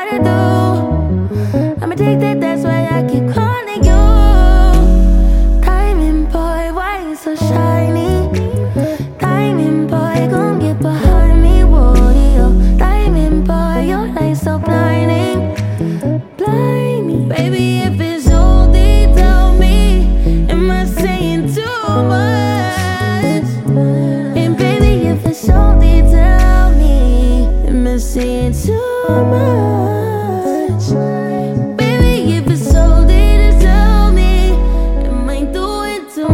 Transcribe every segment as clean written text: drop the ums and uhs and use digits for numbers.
gotta do. I'm addicted, that's why I keep calling you. Diamond boy, why you so shiny? Diamond boy, gon' get behind me, Woody-o. Diamond boy, your light so blinding. Blind me, baby, if it's OD, tell me, am I saying too much? And baby, if it's OD, tell me, am I saying too much? Baby, if it's OD, just tell me, am I doing too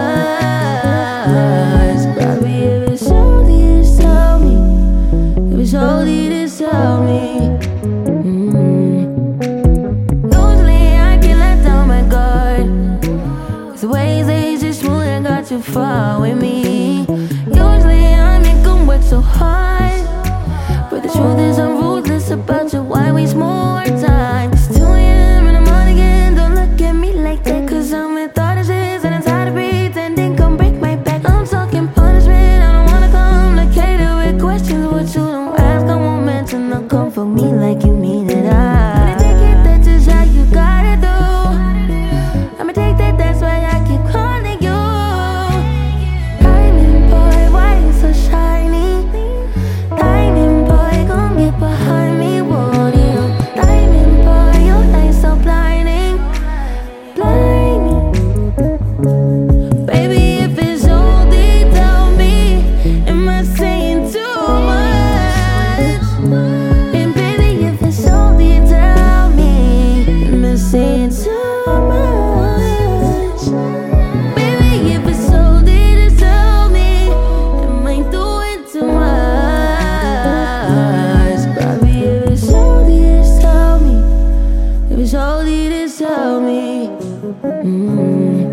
much? Baby, if it's OD, just tell me, if it's OD, just tell me. The ways they just smooth and got too far with me. Usually I make them work so hard, but the truth is I'm ruthless about you. Why waste more time? It's 2 a.m. in the morning again. Don't look at me like that, cause I'm with all this shit and I'm tired of pretending. Come break my back. I'm talking punishment. I don't wanna complicate it with questions. What you don't ask, I won't mention. Don't come for me like you mean it. I take it, that's just how you gotta do. I'm addicted, that's why I keep calling you. Diamond boy, why you so shiny? Diamond boy, gon' get behind me, Woody-o. Diamond boy, your light so blinding. Blind me. Baby, if it's OD, tell me, am I saying too much? And baby, if it's OD, tell me, am I saying too much? Baby, if it's OD, just tell me, am I doing too much? Baby, if it's OD, just tell me, if it's OD, just tell me.